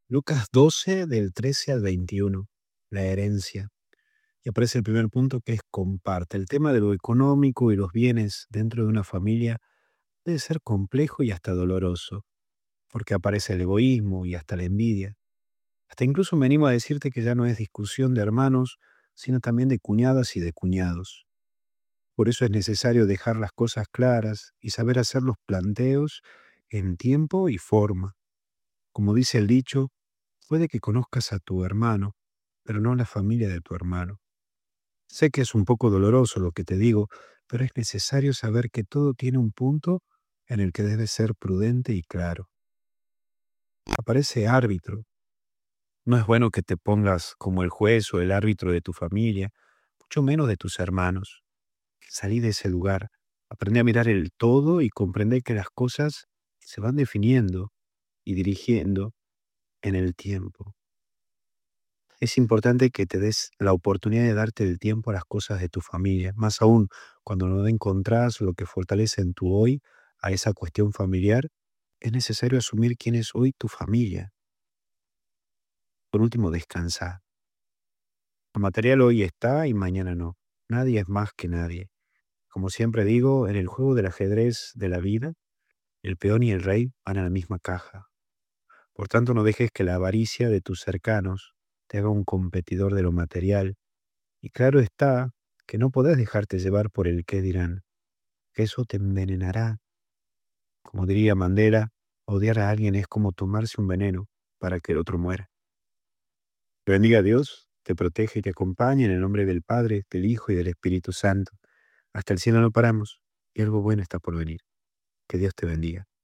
Lucas 12, del 13 al 21, la herencia. Y aparece el primer punto que es comparte. El tema de lo económico y los bienes dentro de una familia puede ser complejo y hasta doloroso, porque aparece el egoísmo y hasta la envidia. Hasta incluso me animo a decirte que ya no es discusión de hermanos, sino también de cuñadas y de cuñados. Por eso es necesario dejar las cosas claras y saber hacer los planteos en tiempo y forma. Como dice el dicho, puede que conozcas a tu hermano, pero no a la familia de tu hermano. Sé que es un poco doloroso lo que te digo, pero es necesario saber que todo tiene un punto en el que debes ser prudente y claro. Aparece árbitro. No es bueno que te pongas como el juez o el árbitro de tu familia, mucho menos de tus hermanos. Salí de ese lugar. Aprendí a mirar el todo y comprender que las cosas se van definiendo y dirigiendo en el tiempo. Es importante que te des la oportunidad de darte el tiempo a las cosas de tu familia, más aún cuando no encontrás lo que fortalece en tu hoy a esa cuestión familiar, es necesario asumir quién es hoy tu familia. Por último, descansa. Lo material hoy está y mañana no. Nadie es más que nadie. Como siempre digo, en el juego del ajedrez de la vida, el peón y el rey van a la misma caja. Por tanto, no dejes que la avaricia de tus cercanos te haga un competidor de lo material. Y claro está que no podés dejarte llevar por el qué dirán, que eso te envenenará. Como diría Mandela, odiar a alguien es como tomarse un veneno para que el otro muera. Te bendiga Dios, te protege y te acompaña en el nombre del Padre, del Hijo y del Espíritu Santo. Hasta el cielo no paramos y algo bueno está por venir. Que Dios te bendiga.